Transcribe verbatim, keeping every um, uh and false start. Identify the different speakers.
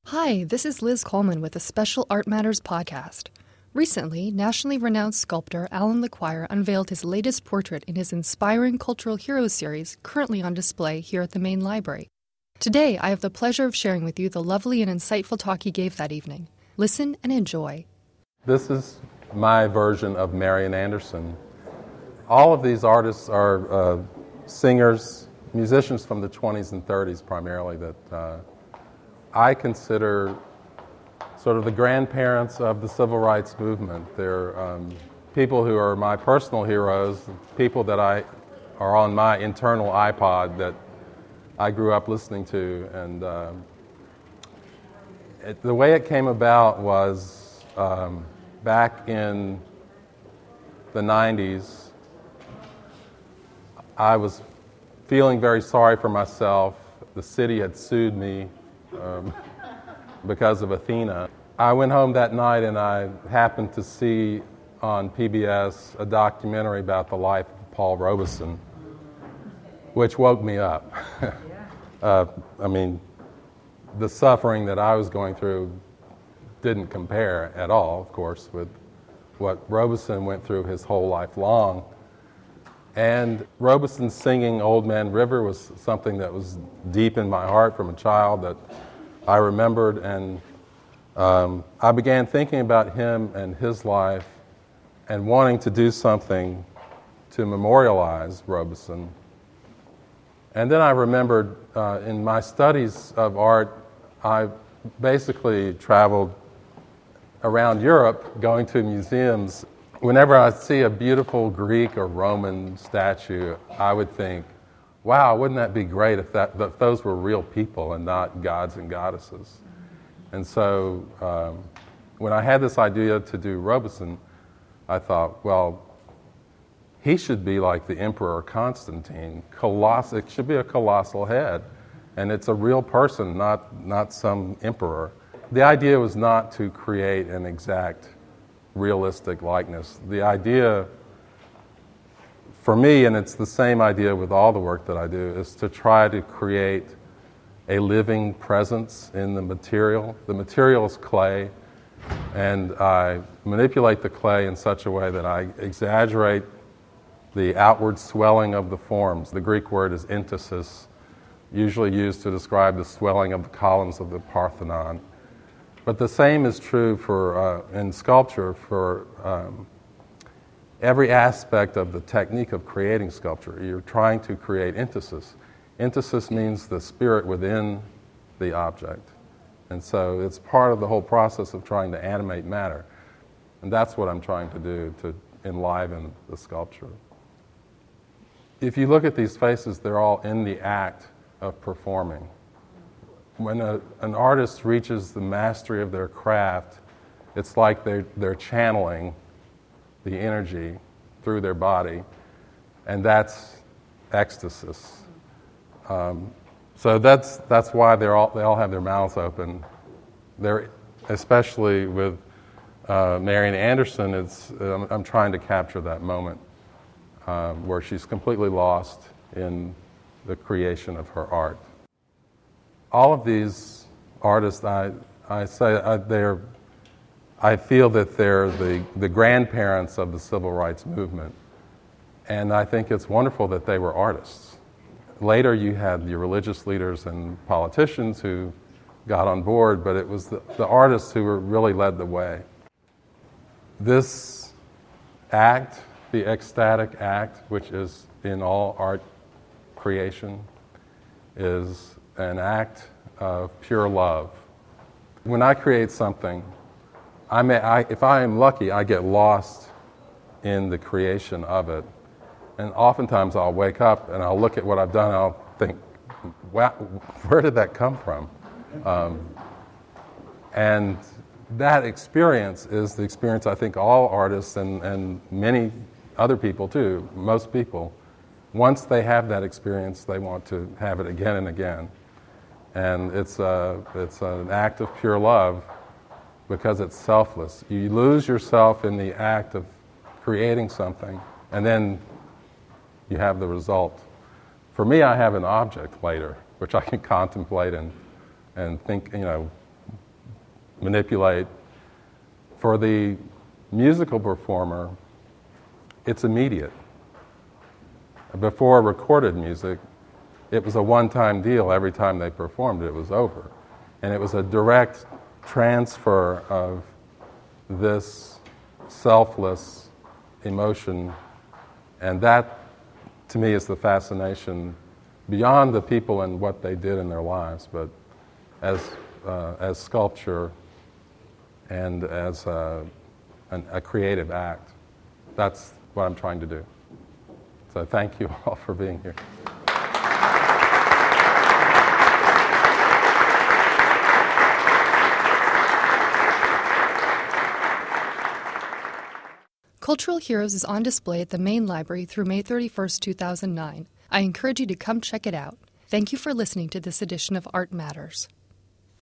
Speaker 1: Hi, this is Liz Coleman with a special Art Matters podcast. Recently, nationally renowned sculptor Alan LeQuire unveiled his latest portrait in his Inspiring Cultural Heroes series, currently on display here at the main library. Today, I have the pleasure of sharing with you the lovely and insightful talk he gave that evening. Listen and enjoy.
Speaker 2: This is my version of Marian Anderson. All of these artists are uh, singers, musicians from the twenties and thirties primarily that uh, I consider sort of the grandparents of the civil rights movement. They're um, people who are my personal heroes, people that I are on my internal iPod that I grew up listening to. And uh, it, the way it came about was um, back in the nineties, I was feeling very sorry for myself. The city had sued me um, because of Athena. I went home that night and I happened to see on P B S a documentary about the life of Paul Robeson, which woke me up. uh, I mean, the suffering that I was going through didn't compare at all, of course, with what Robeson went through his whole life long. And Robeson singing Old Man River was something that was deep in my heart from a child that I remembered, and um, I began thinking about him and his life and wanting to do something to memorialize Robeson. And then I remembered uh, in my studies of art, I basically traveled around Europe going to museums. Whenever I see a beautiful Greek or Roman statue, I would think, wow, wouldn't that be great if, that, if those were real people and not gods and goddesses? And so um, when I had this idea to do Robeson, I thought, well, he should be like the Emperor Constantine. Coloss- it should be a colossal head. And it's a real person, not, not some emperor. The idea was not to create an exact realistic likeness. The idea, for me, and it's the same idea with all the work that I do, is to try to create a living presence in the material. The material is clay, and I manipulate the clay in such a way that I exaggerate the outward swelling of the forms. The Greek word is enthesis, usually used to describe the swelling of the columns of the Parthenon. But the same is true for uh, in sculpture for um, every aspect of the technique of creating sculpture. You're trying to create enthesis. Enthesis means the spirit within the object. And so it's part of the whole process of trying to animate matter. And that's what I'm trying to do to enliven the sculpture. If you look at these faces, they're all in the act of performing. When a, an artist reaches the mastery of their craft, it's like they're, they're channeling the energy through their body, and that's ecstasis. Um, so that's that's why they're all they all have their mouths open. They're especially with uh, Marian Anderson. It's um, I'm trying to capture that moment um, where she's completely lost in the creation of her art. All of these artists, I, I say I, they're, I feel that they're the, the grandparents of the civil rights movement. And I think it's wonderful that they were artists. Later you had the religious leaders and politicians who got on board, but it was the, the artists who were really led the way. This act, the ecstatic act, which is in all art creation, is an act of pure love. When I create something, I may, I, if I am lucky, I get lost in the creation of it. And oftentimes I'll wake up and I'll look at what I've done and I'll think, wow, where did that come from? Um, and that experience is the experience I think all artists and, and many other people too, most people, once they have that experience, they want to have it again and again. And it's a, it's an act of pure love because it's selfless. You lose yourself in the act of creating something, and then you have the result. For me, I have an object later, which I can contemplate and, and think, you know, manipulate. For the musical performer, it's immediate. Before recorded music, it was a one-time deal. Every time they performed, it was over. And it was a direct transfer of this selfless emotion. And that, to me, is the fascination beyond the people and what they did in their lives, but as, uh, as sculpture and as a, an, a creative act. That's what I'm trying to do. So thank you all for being here.
Speaker 1: Cultural Heroes is on display at the main library through May thirty-first, two thousand nine. I encourage you to come check it out. Thank you for listening to this edition of Art Matters.